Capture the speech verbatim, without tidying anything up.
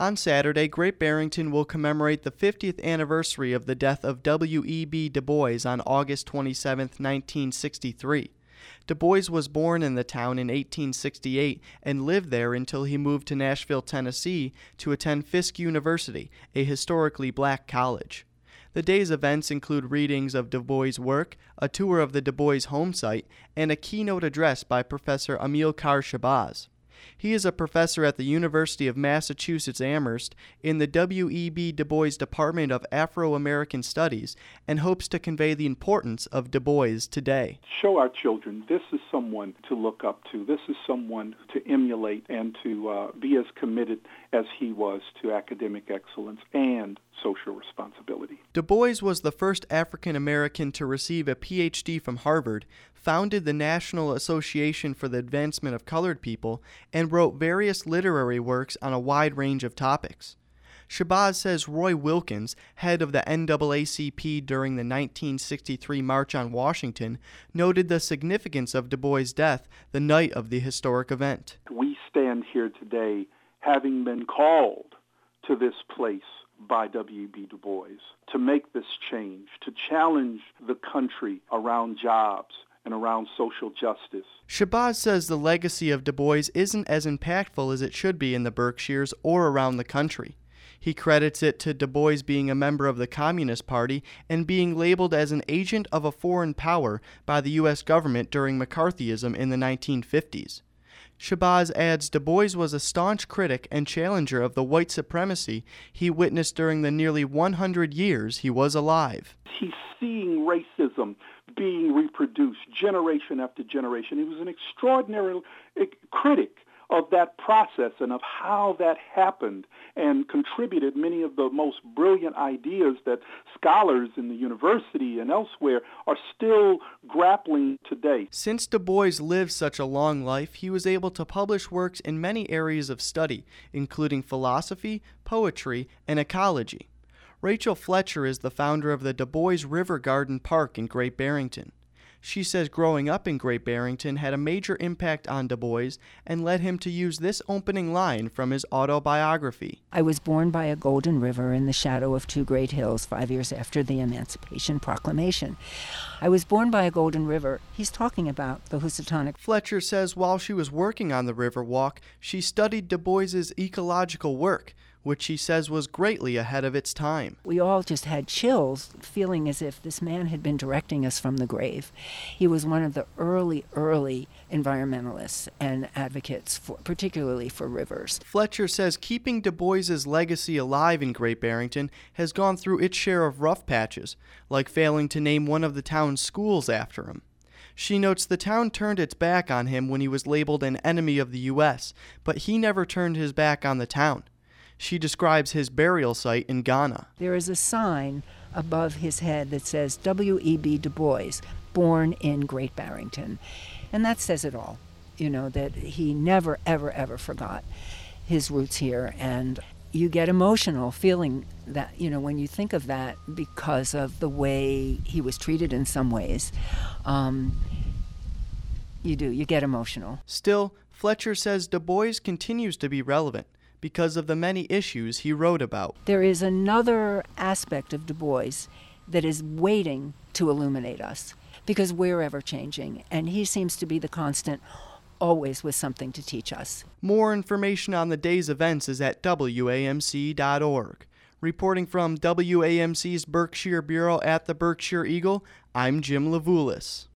On Saturday, Great Barrington will commemorate the fiftieth anniversary of the death of W E B Du Bois on August twenty-seventh, nineteen sixty-three. Du Bois was born in the town in eighteen sixty-eight and lived there until he moved to Nashville, Tennessee to attend Fisk University, a historically black college. The day's events include readings of Du Bois' work, a tour of the Du Bois home site, and a keynote address by Professor Amilcar Shabazz. He is a professor at the University of Massachusetts Amherst in the W E B Du Bois Department of Afro-American Studies and hopes to convey the importance of Du Bois today. Show our children this is someone to look up to. This is someone to emulate and to uh, be as committed as he was to academic excellence and social responsibility. Du Bois was the first African American to receive a P H D from Harvard, founded the National Association for the Advancement of Colored People, and wrote various literary works on a wide range of topics. Shabazz says Roy Wilkins, head of the N double A C P during the nineteen sixty-three March on Washington, noted the significance of Du Bois' death the night of the historic event. We stand here today having been called to this place by W E B Du Bois to make this change, to challenge the country around jobs and around social justice. Shabazz says the legacy of Du Bois isn't as impactful as it should be in the Berkshires or around the country. He credits it to Du Bois being a member of the Communist Party and being labeled as an agent of a foreign power by the U S government during McCarthyism in the nineteen fifties. Shabazz adds Du Bois was a staunch critic and challenger of the white supremacy he witnessed during the nearly one hundred years he was alive. He's seeing racism being reproduced generation after generation. He was an extraordinary critic of that process and of how that happened, and contributed many of the most brilliant ideas that scholars in the university and elsewhere are still grappling today. Since Du Bois lived such a long life, he was able to publish works in many areas of study, including philosophy, poetry, and ecology. Rachel Fletcher is the founder of the Du Bois River Garden Park in Great Barrington. She says growing up in Great Barrington had a major impact on Du Bois and led him to use this opening line from his autobiography. I was born by a golden river in the shadow of two great hills five years after the Emancipation Proclamation. I was born by a golden river. He's talking about the Housatonic. Fletcher says while she was working on the Riverwalk, she studied Du Bois's ecological work, which she says was greatly ahead of its time. We all just had chills, feeling as if this man had been directing us from the grave. He was one of the early, early environmentalists and advocates, for, particularly for rivers. Fletcher says keeping Du Bois's legacy alive in Great Barrington has gone through its share of rough patches, like failing to name one of the town's schools after him. She notes the town turned its back on him when he was labeled an enemy of the U S, but he never turned his back on the town. She describes his burial site in Ghana. There is a sign above his head that says W E B Du Bois, born in Great Barrington. And that says it all, you know, that he never, ever, ever forgot his roots here. And you get emotional feeling that, you know, when you think of that because of the way he was treated in some ways. Um, you do, you get emotional. Still, Fletcher says Du Bois continues to be relevant because of the many issues he wrote about. There is another aspect of Du Bois that is waiting to illuminate us because we're ever changing, and he seems to be the constant, always with something to teach us. More information on the day's events is at W A M C dot org. Reporting from W A M C's Berkshire Bureau at the Berkshire Eagle, I'm Jim Levulis.